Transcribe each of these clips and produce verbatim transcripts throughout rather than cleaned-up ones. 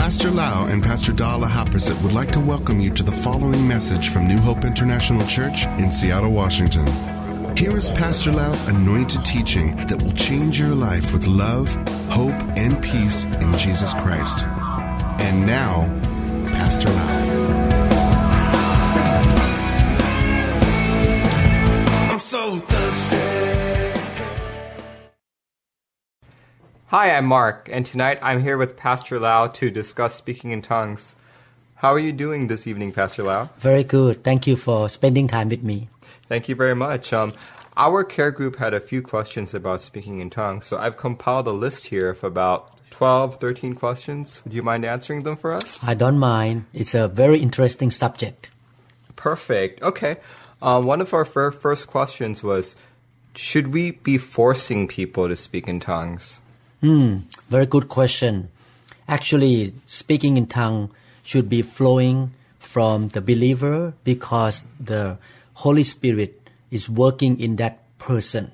Pastor Lau and Pastor Dala Haprasit would like to welcome you to the following message from New Hope International Church in Seattle, Washington. Here is Pastor Lau's anointed teaching that will change your life with love, hope, and peace in Jesus Christ. And now, Pastor Lau. I'm so thirsty. Hi, I'm Mark, and tonight I'm here with Pastor Lau to discuss speaking in tongues. How are you doing this evening, Pastor Lau? Very good. Thank you for spending time with me. Thank you very much. Um, our care group had a few questions about speaking in tongues, so I've compiled a list here of about twelve, thirteen questions. Would you mind answering them for us? I don't mind. It's a very interesting subject. Perfect. Okay. Um, one of our fir- first questions was, should we be forcing people to speak in tongues? Hmm, very good question. Actually, speaking in tongue should be flowing from the believer because the Holy Spirit is working in that person.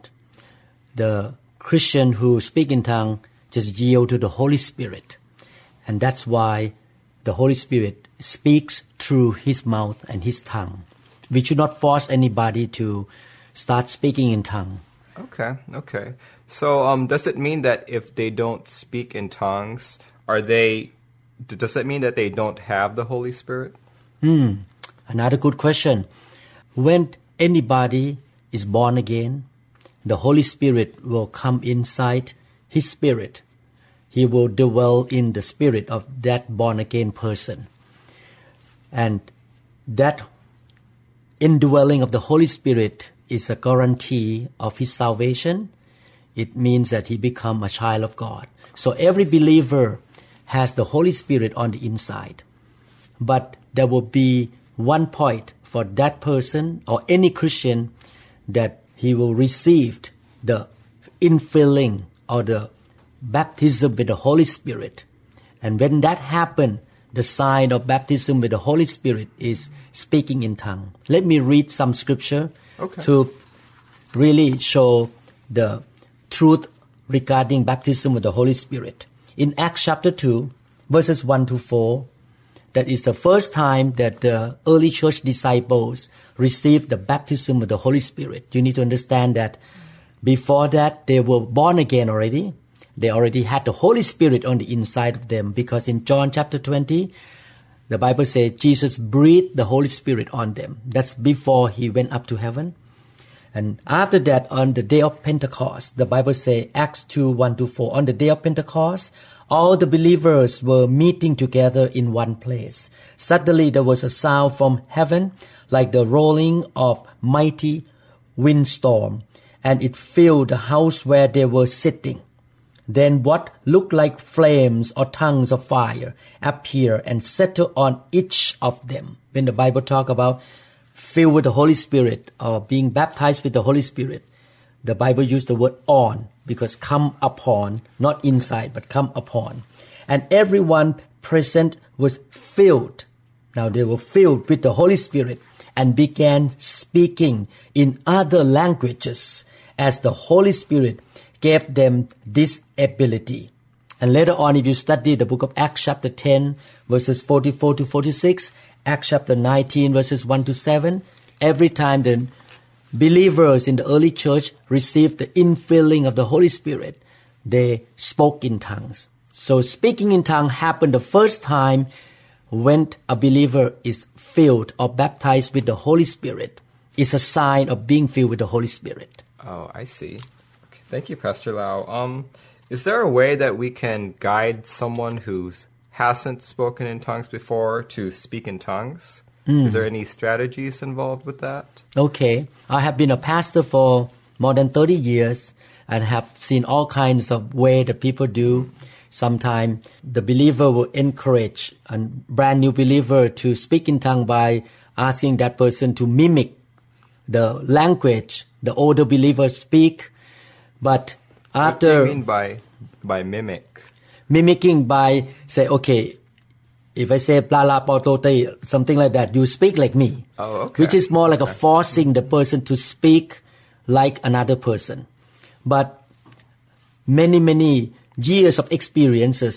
The Christian who speak in tongue just yield to the Holy Spirit. And that's why the Holy Spirit speaks through his mouth and his tongue. We should not force anybody to start speaking in tongue. Okay, okay. So um, does it mean that if they don't speak in tongues, are they, does that mean that they don't have the Holy Spirit? Hmm, another good question. When anybody is born again, the Holy Spirit will come inside his spirit. He will dwell in the spirit of that born again person. And that indwelling of the Holy Spirit is a guarantee of his salvation. It means that he become a child of God. So every believer has the Holy Spirit on the inside. But there will be one point for that person or any Christian that he will receive the infilling or the baptism with the Holy Spirit. And when that happens, the sign of baptism with the Holy Spirit is speaking in tongue. Let me read some scripture okay. to really show the truth regarding baptism with the Holy Spirit. In Acts chapter two, verses one to four, that is the first time that the early church disciples received the baptism with the Holy Spirit. You need to understand that before that, they were born again already. They already had the Holy Spirit on the inside of them because in John chapter twenty, the Bible says Jesus breathed the Holy Spirit on them. That's before he went up to heaven. And after that, on the day of Pentecost, the Bible says, Acts two, one to four, on the day of Pentecost, all the believers were meeting together in one place. Suddenly there was a sound from heaven like the rolling of mighty windstorm, and it filled the house where they were sitting. Then what looked like flames or tongues of fire appeared and settled on each of them. When the Bible talks about filled with the Holy Spirit or being baptized with the Holy Spirit, the Bible used the word on because come upon, not inside, but come upon. And everyone present was filled. Now they were filled with the Holy Spirit and began speaking in other languages as the Holy Spirit gave them this ability. And later on, if you study the book of Acts chapter ten, verses forty-four to forty-six, Acts chapter nineteen, verses one to seven, every time the believers in the early church received the infilling of the Holy Spirit, they spoke in tongues. So speaking in tongues happened the first time when a believer is filled or baptized with the Holy Spirit. It's a sign of being filled with the Holy Spirit. Oh, I see. Okay. Thank you, Pastor Lau. Um, is there a way that we can guide someone who hasn't spoken in tongues before to speak in tongues? Mm. Is there any strategies involved with that? Okay. I have been a pastor for more than thirty years and have seen all kinds of ways that people do. Sometimes the believer will encourage a brand new believer to speak in tongues by asking that person to mimic the language the older believers speak. But after... What do you mean by, by mimic? Mimicking by, say, okay, if I say blah blah blah, something like that, you speak like me. Oh, okay. Which is more like okay. a forcing the person to speak like another person. But many, many years of experiences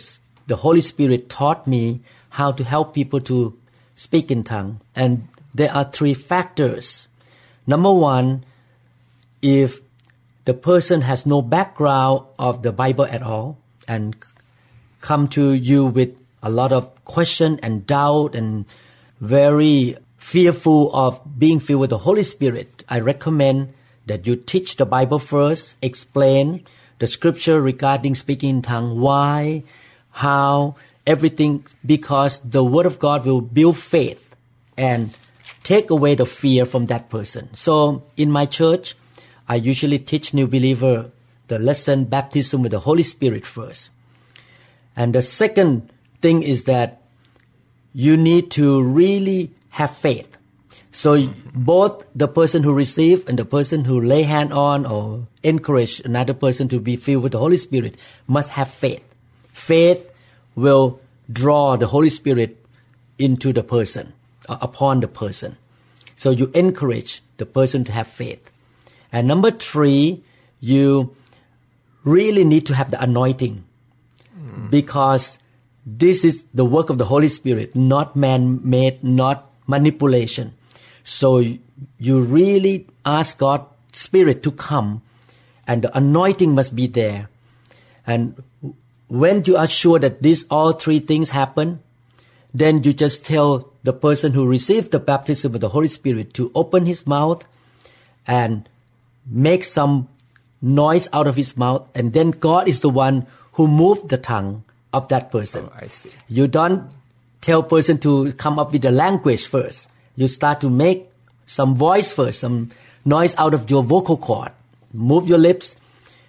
the Holy Spirit taught me how to help people to speak in tongue. And there are three factors. Number one, if the person has no background of the Bible at all and come to you with a lot of question and doubt and very fearful of being filled with the Holy Spirit, I recommend that you teach the Bible first, explain the scripture regarding speaking in tongue, why, how, everything, because the Word of God will build faith and take away the fear from that person. So in my church, I usually teach new believer the lesson baptism with the Holy Spirit first. And the second thing is that you need to really have faith. So both the person who receive and the person who lay hand on or encourage another person to be filled with the Holy Spirit must have faith. Faith will draw the Holy Spirit into the person, uh, upon the person. So you encourage the person to have faith. And number three, you really need to have the anointing, mm. because this is the work of the Holy Spirit, not man-made, not manipulation. So you really ask God's Spirit to come, and the anointing must be there. And when you are sure that these all three things happen, then you just tell the person who received the baptism of the Holy Spirit to open his mouth and make some noise out of his mouth, and then God is the one who moved the tongue of that person. Oh, I see. You don't tell person to come up with the language first. You start to make some voice first, some noise out of your vocal cord. Move your lips.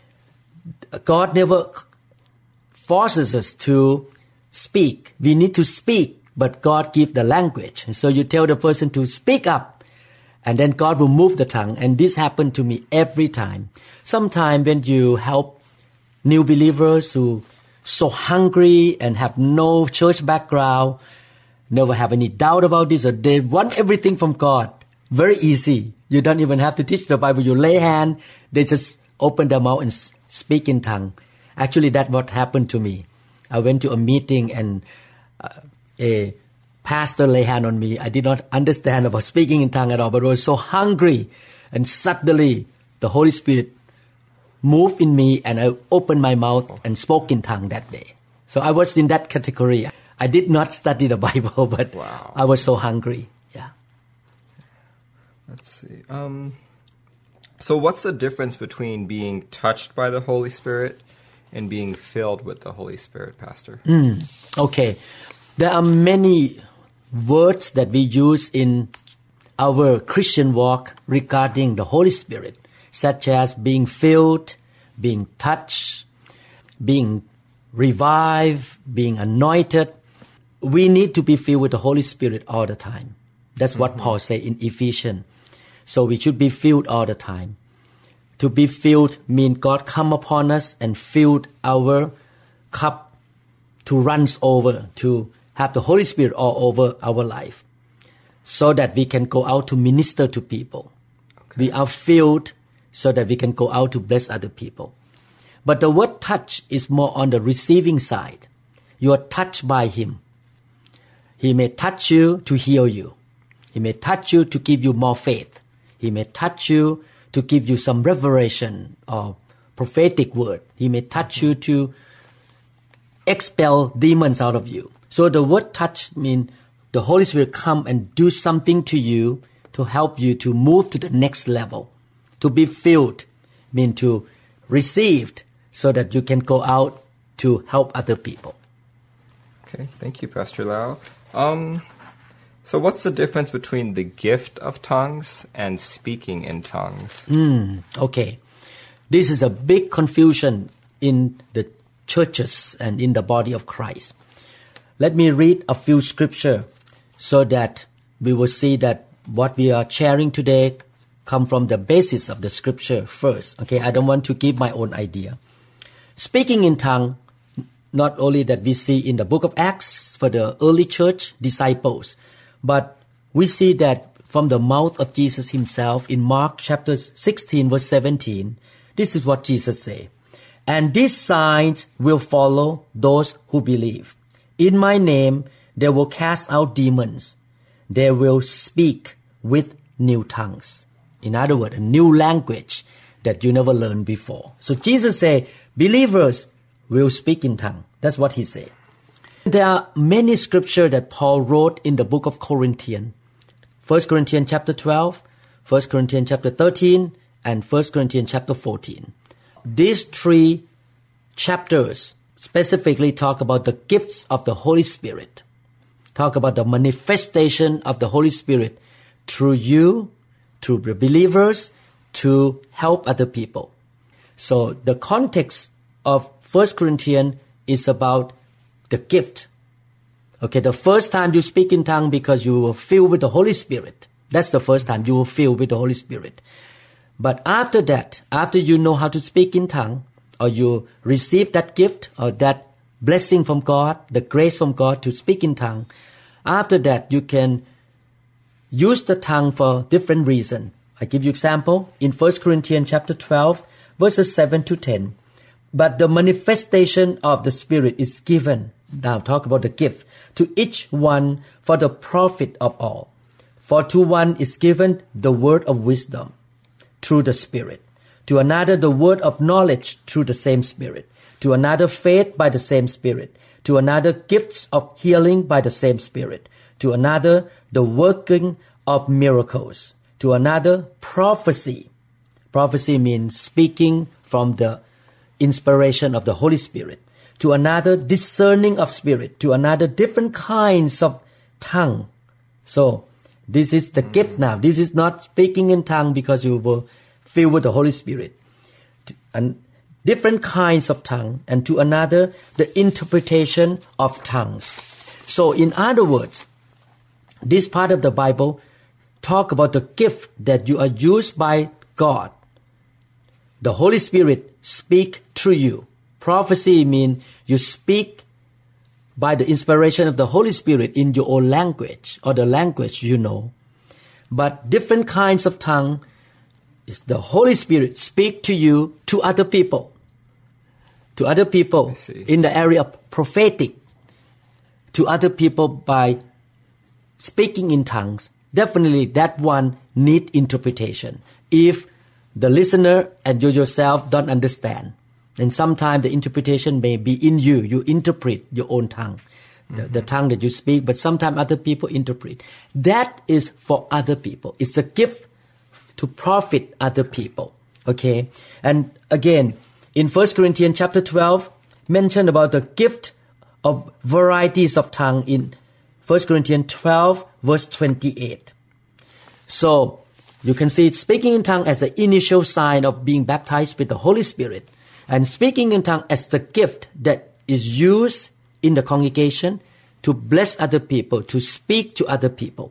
God never forces us to speak. We need to speak, but God gives the language. And so you tell the person to speak up, and then God will move the tongue. And this happened to me every time. Sometimes when you help new believers who so hungry and have no church background, never have any doubt about this, or they want everything from God, very easy. You don't even have to teach the Bible. You lay hand, they just open their mouth and speak in tongue. Actually, that's what happened to me. I went to a meeting and uh, a pastor lay hand on me. I did not understand about speaking in tongue at all, but I was so hungry. And suddenly, the Holy Spirit moved in me, and I opened my mouth and spoke in tongue that day. So I was in that category. I did not study the Bible, but wow. I was so hungry. Yeah. Let's see. Um, so what's the difference between being touched by the Holy Spirit and being filled with the Holy Spirit, Pastor? Mm, okay. There are many words that we use in our Christian walk regarding the Holy Spirit, such as being filled, being touched, being revived, being anointed. We need to be filled with the Holy Spirit all the time. That's what mm-hmm. Paul said in Ephesians. So we should be filled all the time. To be filled means God come upon us and filled our cup to run over, to have the Holy Spirit all over our life, so that we can go out to minister to people. Okay. We are filled so that we can go out to bless other people. But the word touch is more on the receiving side. You are touched by Him. He may touch you to heal you. He may touch you to give you more faith. He may touch you to give you some revelation or prophetic word. He may touch you to expel demons out of you. So the word touch means the Holy Spirit come and do something to you to help you to move to the next level. To be filled means to receive so that you can go out to help other people. Okay, thank you, Pastor Lau. Um, so what's the difference between the gift of tongues and speaking in tongues? Mm, okay. This is a big confusion in the churches and in the body of Christ. Let me read a few scripture so that we will see that what we are sharing today come from the basis of the scripture first. Okay, I don't want to give my own idea. Speaking in tongue, not only that we see in the book of Acts for the early church disciples, but we see that from the mouth of Jesus himself in Mark chapter sixteen verse seventeen. This is what Jesus said. And these signs will follow those who believe. In my name, they will cast out demons. They will speak with new tongues. In other words, a new language that you never learned before. So Jesus said, believers will speak in tongue. That's what he said. There are many scriptures that Paul wrote in the book of Corinthians. First Corinthians chapter twelve, First Corinthians chapter thirteen, and First Corinthians chapter fourteen. These three chapters specifically talk about the gifts of the Holy Spirit. Talk about the manifestation of the Holy Spirit through you, through the believers, to help other people. So the context of First Corinthians is about the gift. Okay, the first time you speak in tongue because you were filled with the Holy Spirit. That's the first time you were filled with the Holy Spirit. But after that, after you know how to speak in tongue, or you receive that gift or that blessing from God, the grace from God to speak in tongue, after that you can use the tongue for different reasons. I give you example in First Corinthians chapter twelve, verses seven to ten. But the manifestation of the Spirit is given, now talk about the gift, to each one for the profit of all. For to one is given the word of wisdom through the Spirit, to another the word of knowledge through the same Spirit, to another faith by the same Spirit, to another gifts of healing by the same Spirit, to another the working of miracles, to another prophecy. Prophecy means speaking from the inspiration of the Holy Spirit, to another discerning of spirit, to another different kinds of tongue. So this is the mm. gift now. This is not speaking in tongue because you were filled with the Holy Spirit. And different kinds of tongue, and to another the interpretation of tongues. So in other words, this part of the Bible talk about the gift that you are used by God. The Holy Spirit speak through you. Prophecy means you speak by the inspiration of the Holy Spirit in your own language or the language you know. But different kinds of tongue is the Holy Spirit speak to you to other people. To other people in the area of prophetic. To other people by speaking in tongues. Definitely that one need interpretation. If the listener and you yourself don't understand, then sometimes the interpretation may be in you. You interpret your own tongue, the, mm-hmm. the tongue that you speak, but sometimes other people interpret. That is for other people. It's a gift to profit other people. Okay? And again, in First Corinthians chapter twelve, mentioned about the gift of varieties of tongue in First Corinthians twelve, verse twenty-eight. So, you can see speaking in tongue as the initial sign of being baptized with the Holy Spirit, and speaking in tongue as the gift that is used in the congregation to bless other people, to speak to other people,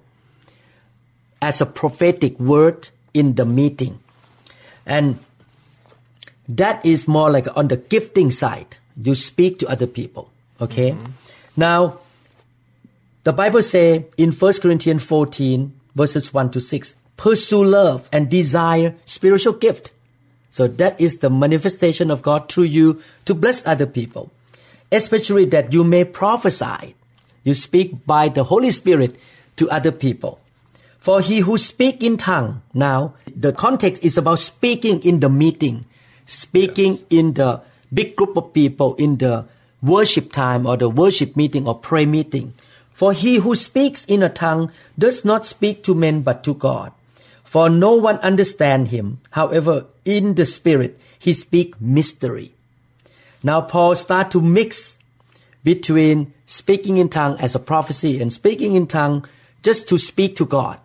as a prophetic word in the meeting. And that is more like on the gifting side. You speak to other people. Okay? Mm-hmm. Now, the Bible says in First Corinthians fourteen, verses one to six, pursue love and desire spiritual gift. So that is the manifestation of God through you to bless other people. Especially that you may prophesy. You speak by the Holy Spirit to other people. For he who speak in tongue, now the context is about speaking in the meeting. Speaking yes. in the big group of people in the worship time or the worship meeting or prayer meeting. For he who speaks in a tongue does not speak to men but to God. For no one understands him. However, in the Spirit, he speaks mystery. Now Paul starts to mix between speaking in tongue as a prophecy and speaking in tongue just to speak to God.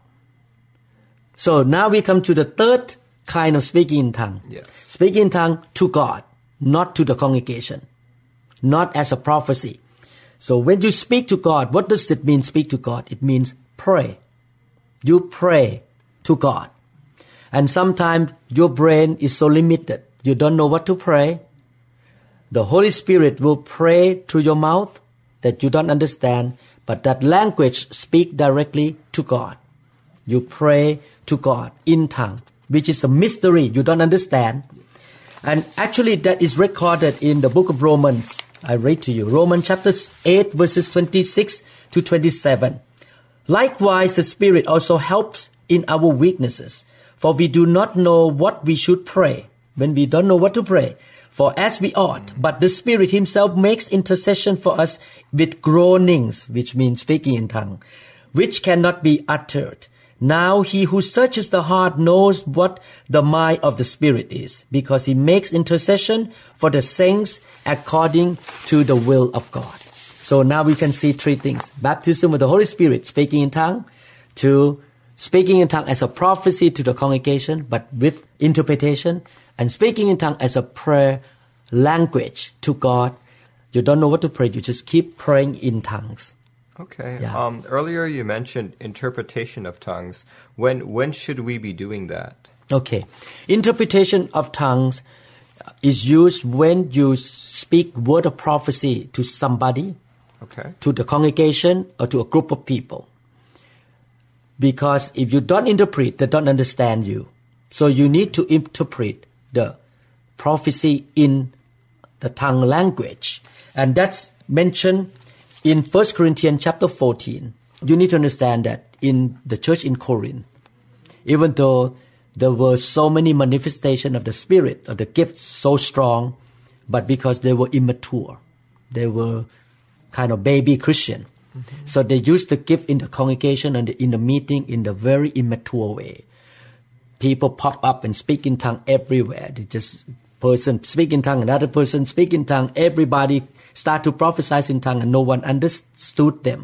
So now we come to the third kind of speaking in tongue. Yes. Speaking in tongue to God, not to the congregation, not as a prophecy. So when you speak to God, what does it mean, speak to God? It means pray. You pray to God. And sometimes your brain is so limited, you don't know what to pray. The Holy Spirit will pray through your mouth that you don't understand, but that language speak directly to God. You pray to God in tongue, which is a mystery you don't understand. And actually that is recorded in the book of Romans, I read to you. Romans chapter eight, verses twenty-six to twenty-seven. Likewise, the Spirit also helps in our weaknesses. For we do not know what we should pray, when we don't know what to pray, for as we ought. But the Spirit Himself makes intercession for us with groanings, which means speaking in tongue, which cannot be uttered. Now He who searches the heart knows what the mind of the Spirit is, because He makes intercession for the saints according to the will of God. So now we can see three things. Baptism with the Holy Spirit, speaking in tongue, to speaking in tongue as a prophecy to the congregation, but with interpretation, and speaking in tongue as a prayer language to God. You don't know what to pray, you just keep praying in tongues. Okay. Yeah. Um, earlier you mentioned interpretation of tongues. When when should we be doing that? Okay. Interpretation of tongues is used when you speak word of prophecy to somebody, Okay. to the congregation, or to a group of people. Because if you don't interpret, they don't understand you. So you need to interpret the prophecy in the tongue language. And that's mentioned in First Corinthians chapter fourteen. You need to understand that in the church in Corinth, even though there were so many manifestations of the Spirit, of the gifts so strong, but because they were immature, they were kind of baby Christian. Mm-hmm. So they used the gift in the congregation and in the meeting in the very immature way. People pop up and speak in tongue everywhere. They just person speak in tongue, another person speak in tongue. Everybody start to prophesy in tongue, and no one understood them.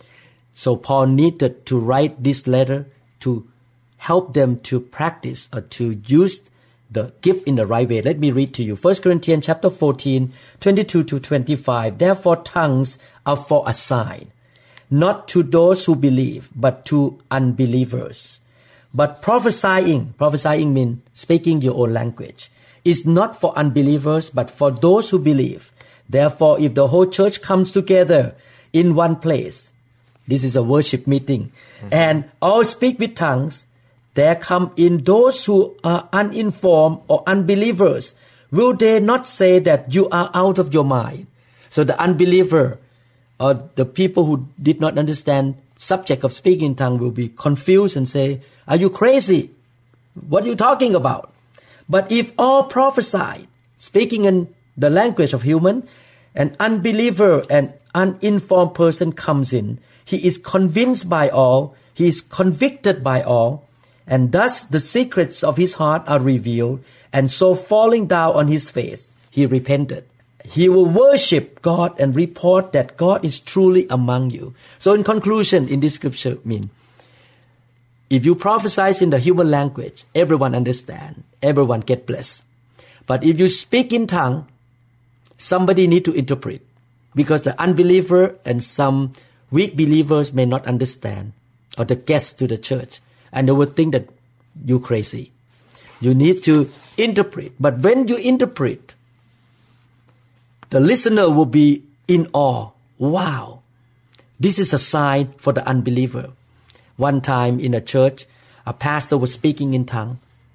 So Paul needed to write this letter to help them to practice or to use the gift in the right way. Let me read to you. First Corinthians chapter fourteen, twenty-two to twenty-five. Therefore tongues are for a sign, not to those who believe, but to unbelievers. But prophesying, prophesying means speaking your own language, is not for unbelievers, but for those who believe. Therefore, if the whole church comes together in one place, this is a worship meeting, mm-hmm. and all speak with tongues, there come in those who are uninformed or unbelievers. Will they not say that you are out of your mind? So the unbeliever or the people who did not understand subject of speaking in tongue will be confused and say, are you crazy? What are you talking about? But if all prophesy, speaking in the language of human, an unbeliever and uninformed person comes in, he is convinced by all, he is convicted by all, and thus the secrets of his heart are revealed, and so falling down on his face, he repented. He will worship God and report that God is truly among you. So in conclusion, in this scripture mean, if you prophesy in the human language, everyone understand, everyone get blessed. But if you speak in tongue, somebody need to interpret, because the unbeliever and some weak believers may not understand, or the guests to the church, and they will think that you're crazy. You need to interpret. But when you interpret, the listener will be in awe. Wow, this is a sign for the unbeliever. One time in a church, a pastor was speaking in tongue,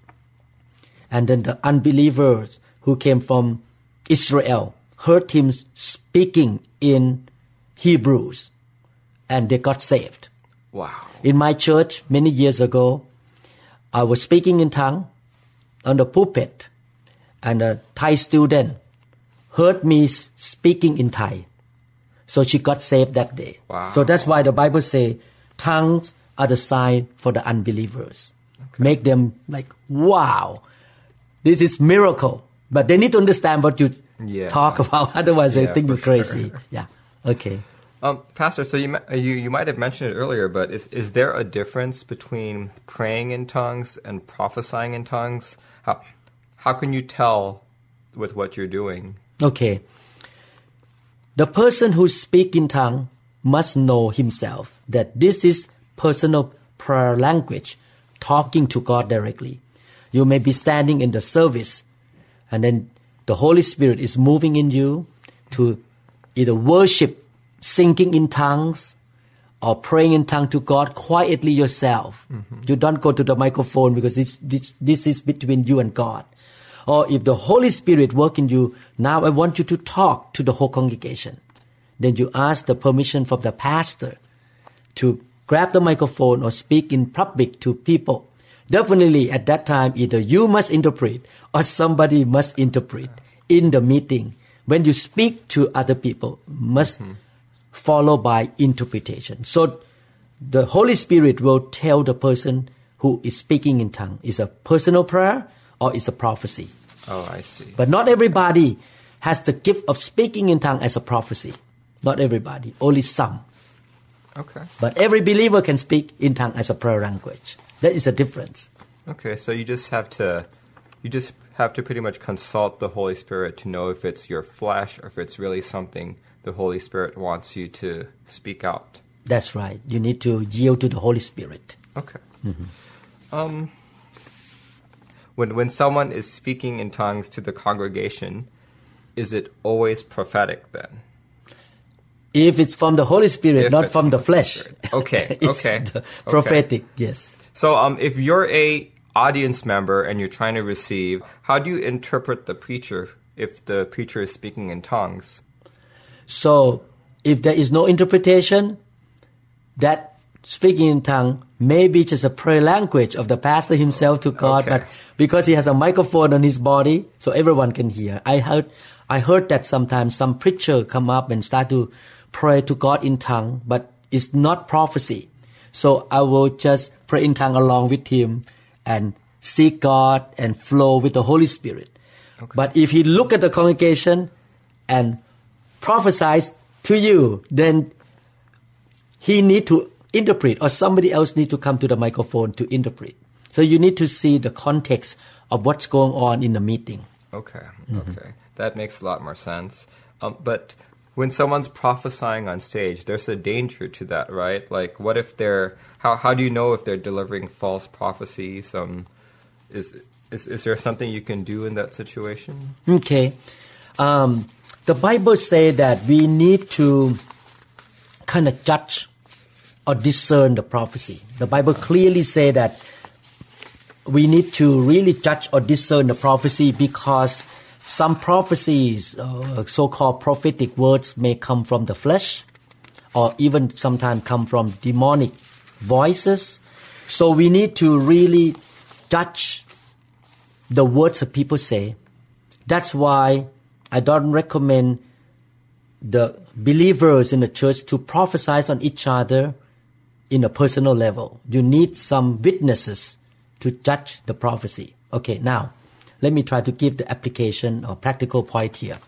and then the unbelievers who came from Israel heard him speaking in Hebrews, and they got saved. Wow. In my church many years ago, I was speaking in tongue on the pulpit, and a Thai student heard me speaking in Thai. So she got saved that day. Wow. So that's why the Bible says tongues are the sign for the unbelievers. Okay. Make them like, wow, this is miracle. But they need to understand what you yeah. talk about. Otherwise, yeah, they think you're crazy. Sure. Yeah. Okay. Um, Pastor, so you, you you might have mentioned it earlier, but is is there a difference between praying in tongues and prophesying in tongues? How how can you tell with what you're doing? Okay. The person who speaks in tongue must know himself that this is personal prayer language, talking to God directly. You may be standing in the service, and then the Holy Spirit is moving in you to either worship, singing in tongues, or praying in tongue to God quietly yourself. Mm-hmm. You don't go to the microphone because this, this, this is between you and God. Or if the Holy Spirit work in you, now I want you to talk to the whole congregation. Then you ask the permission from the pastor to grab the microphone or speak in public to people. Definitely at that time, either you must interpret or somebody must interpret in the meeting. When you speak to other people, must mm-hmm. follow by interpretation. So the Holy Spirit will tell the person who is speaking in tongue, is a personal prayer or is a prophecy. Oh, I see. But not everybody has the gift of speaking in tongue as a prophecy. Not everybody, only some. Okay. But every believer can speak in tongue as a prayer language. That is a difference. Okay, so you just have to, you just have to pretty much consult the Holy Spirit to know if it's your flesh or if it's really something the Holy Spirit wants you to speak out. That's right. You need to yield to the Holy Spirit. Okay. Mm-hmm. Um, when when someone is speaking in tongues to the congregation, is it always prophetic then? If it's from the Holy Spirit, If not from the flesh. Okay, it's okay. the prophetic, okay. yes. So um, if you're a audience member and you're trying to receive, how do you interpret the preacher if the preacher is speaking in tongues? So if there is no interpretation, that speaking in tongue may be just a prayer language of the pastor himself to God, okay. but because he has a microphone on his body, so everyone can hear. I heard, I heard that sometimes some preacher come up and start to pray to God in tongue, but it's not prophecy. So I will just pray in tongue along with him and seek God and flow with the Holy Spirit. Okay. But if he look at the congregation and prophesies to you, then he need to interpret, or somebody else need to come to the microphone to interpret. So you need to see the context of what's going on in the meeting. Okay, mm-hmm. okay. That makes a lot more sense. Um, but when someone's prophesying on stage, there's a danger to that, right? Like, what if they're, how how do you know if they're delivering false prophecies? Um, is, is, is there something you can do in that situation? Okay. Um, the Bible says that we need to kind of judge or discern the prophecy. The Bible clearly says that we need to really judge or discern the prophecy because some prophecies, uh, so-called prophetic words, may come from the flesh or even sometimes come from demonic voices. So we need to really judge the words that people say. That's why I don't recommend the believers in the church to prophesy on each other in a personal level. You need some witnesses to judge the prophecy. Okay, now, let me try to give the application or practical point here.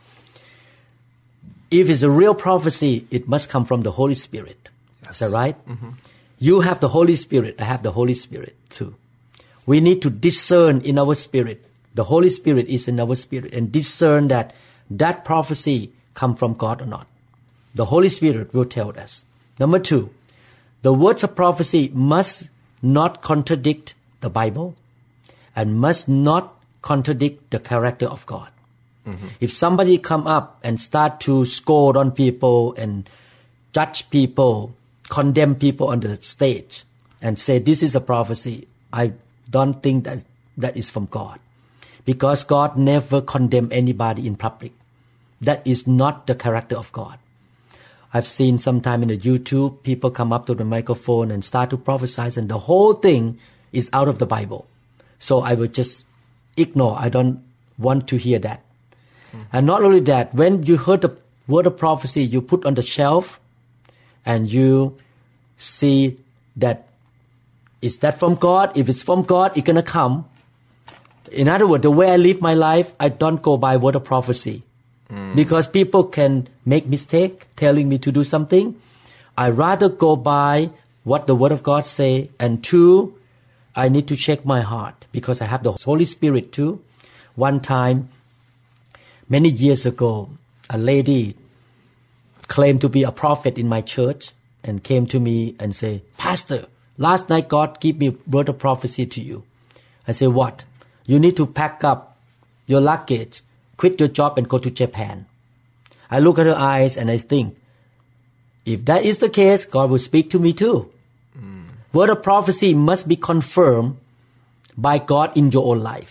If it's a real prophecy, it must come from the Holy Spirit. Yes. Is that right? Mm-hmm. You have the Holy Spirit. I have the Holy Spirit too. We need to discern in our spirit. The Holy Spirit is in our spirit and discern that that prophecy come from God or not. The Holy Spirit will tell us. Number two, the words of prophecy must not contradict the Bible and must not contradict the character of God. Mm-hmm. If somebody come up and start to scold on people and judge people, condemn people on the stage and say this is a prophecy, I don't think that that is from God. Because God never condemn anybody in public. That is not the character of God. I've seen sometime in the YouTube, people come up to the microphone and start to prophesy and the whole thing is out of the Bible. So I will just ignore. I don't want to hear that. Mm. And not only that, when you heard the word of prophecy, you put on the shelf and you see that is that from God? If it's from God, it's going to come. In other words, the way I live my life, I don't go by word of prophecy. Mm. Because people can make mistake telling me to do something. I rather go by what the Word of God say. And two, I need to check my heart because I have the Holy Spirit too. One time, many years ago, a lady claimed to be a prophet in my church and came to me and said, Pastor, last night God gave me word of prophecy to you. I said, what? You need to pack up your luggage, quit your job and go to Japan. I look at her eyes and I think, if that is the case, God will speak to me too. Mm. Word of prophecy must be confirmed by God in your own life.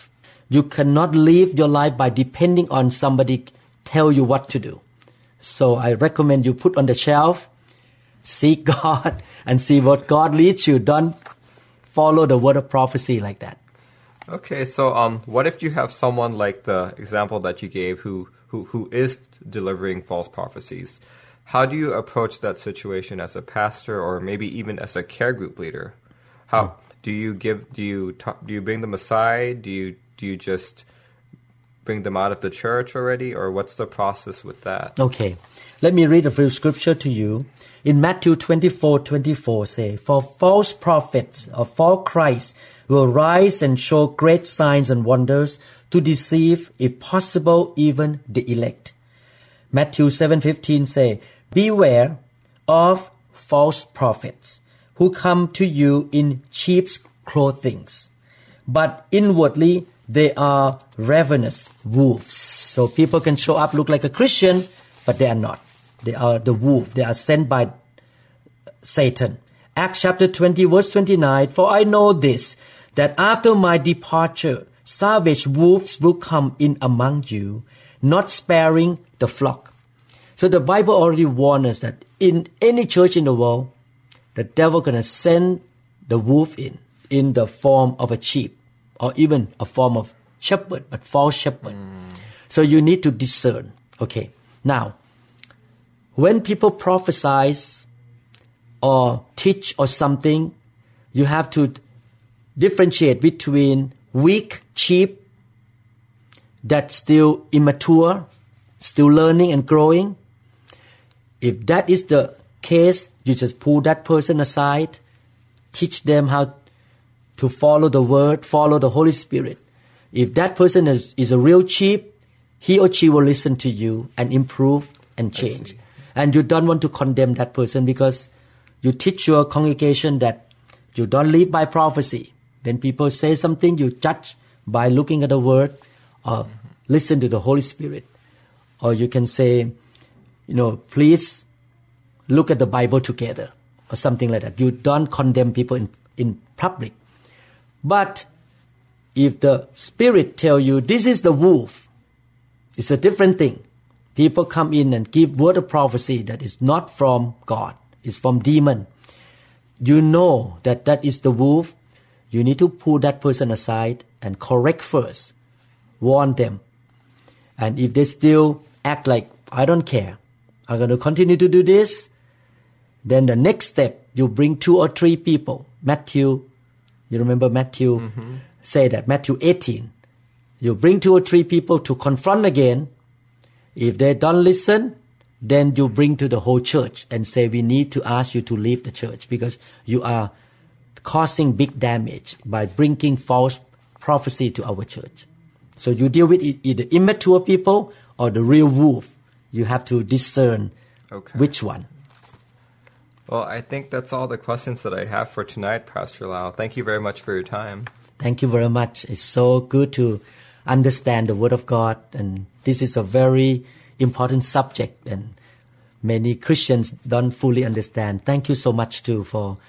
you cannot live your life by depending on somebody tell you what to do. So I recommend you put on the shelf, seek God, and see what God leads you. Don't follow the word of prophecy like that. Okay, so um, what if you have someone like the example that you gave who, who, who is delivering false prophecies? How do you approach that situation as a pastor or maybe even as a care group leader? How do you give? Do you talk, do you bring them aside? Do you do you just bring them out of the church already, or what's the process with that? Okay, let me read a few scripture to you. In Matthew twenty-four twenty-four, say, "For false prophets or false Christs will rise and show great signs and wonders to deceive, if possible, even the elect." Matthew seven fifteen say, "Beware of false prophets who come to you in sheep's clothing, but inwardly they are ravenous wolves." So people can show up, look like a Christian, but they are not. They are the wolf. They are sent by Satan. Acts chapter twenty verse twenty-nine, "For I know this, that after my departure, savage wolves will come in among you, not sparing the flock." So the Bible already warned us that in any church in the world, the devil gonna send the wolf in, in the form of a sheep, or even a form of shepherd, but false shepherd. Mm. So you need to discern. Okay, now, when people prophesy or teach or something, you have to differentiate between weak sheep that's still immature, still learning and growing. If that is the case, you just pull that person aside, teach them how to follow the word, follow the Holy Spirit. If that person is, is a real sheep, he or she will listen to you and improve and change. And you don't want to condemn that person because you teach your congregation that you don't live by prophecy. When people say something, you judge by looking at the word or mm-hmm. listen to the Holy Spirit. Or you can say, you know, please look at the Bible together or something like that. You don't condemn people in, in public. But if the Spirit tell you this is the wolf, it's a different thing. People come in and give word of prophecy that is not from God, it's from demon. You know that that is the wolf. You need to pull that person aside and correct first. Warn them. And if they still act like, I don't care, I'm going to continue to do this, then the next step, you bring two or three people. Matthew, you remember Matthew mm-hmm. say that, Matthew eighteen. You bring two or three people to confront again. If they don't listen, then you bring to the whole church and say, we need to ask you to leave the church because you are causing big damage by bringing false prophecy to our church. So you deal with either immature people or the real wolf. You have to discern okay. which one. Well, I think that's all the questions that I have for tonight, Pastor Lau. Thank you very much for your time. Thank you very much. It's so good to understand the Word of God, and this is a very important subject, and many Christians don't fully understand. Thank you so much too for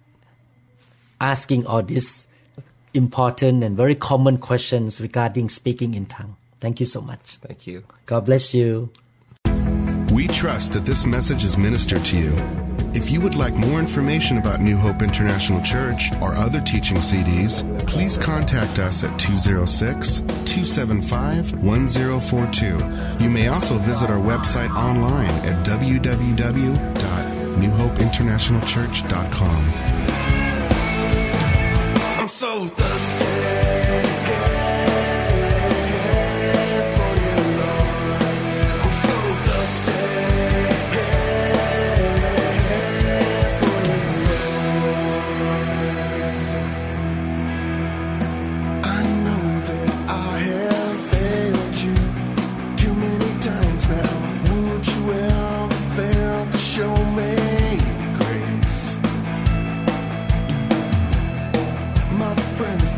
asking all these important and very common questions regarding speaking in tongues. Thank you so much. Thank you. God bless you. We trust that this message is ministered to you. If you would like more information about New Hope International Church or other teaching C Ds, please contact us at two oh six, two seven five, one oh four two. You may also visit our website online at w w w dot new hope international church dot com. I'm so thirsty. Friends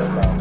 Shalom.